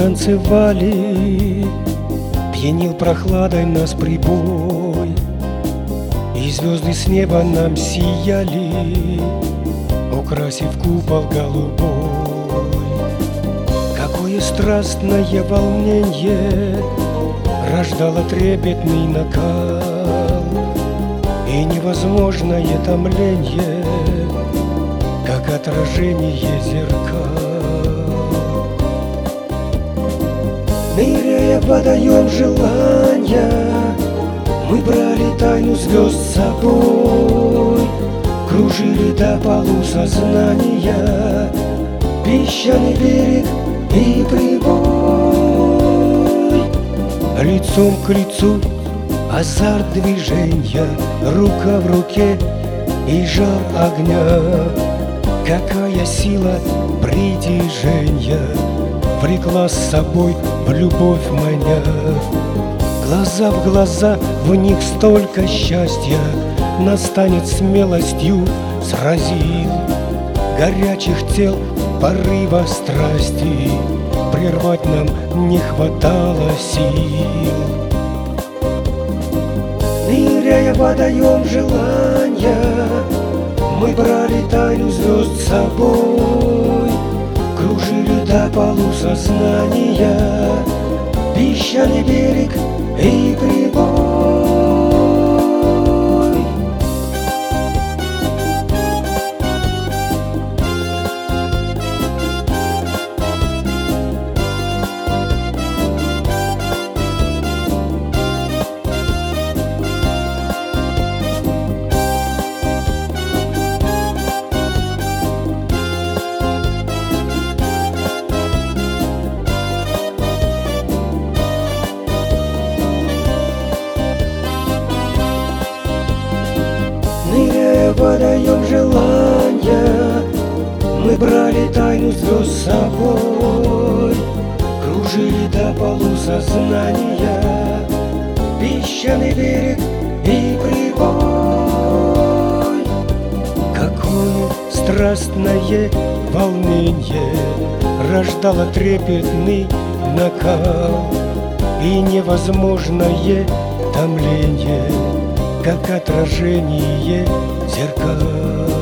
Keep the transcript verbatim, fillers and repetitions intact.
танцевали, пьянил прохладой нас прибой, и звезды с неба нам сияли, украсив купол голубой. Какое страстное волнение рождало трепетный накал и невозможное томление, как отражение зеркал. Ныряя в водоем желания, мы брали тайну звезд с собой, кружили до полу сознания песчаный берег и прибой. Лицом к лицу азарт движения, рука в руке и жар огня. Какая сила притяжения влекла с собой в любовь маня. Глаза в глаза, в них столько счастья, настанет смелостью сразил. Горячих тел порыва страсти прервать нам не хватало сил. Ныряя в водоем желания, мы брали тайну звезд с собой, кружили до полу сознания песчаный берег и прибой. Ныряя в водоем желания, мы брали тайну звезд с собой, кружили до полу сознания песчаный берег и прибой. Какое страстное волнение рождало трепетный накал и невозможное томление, как отражение зеркал.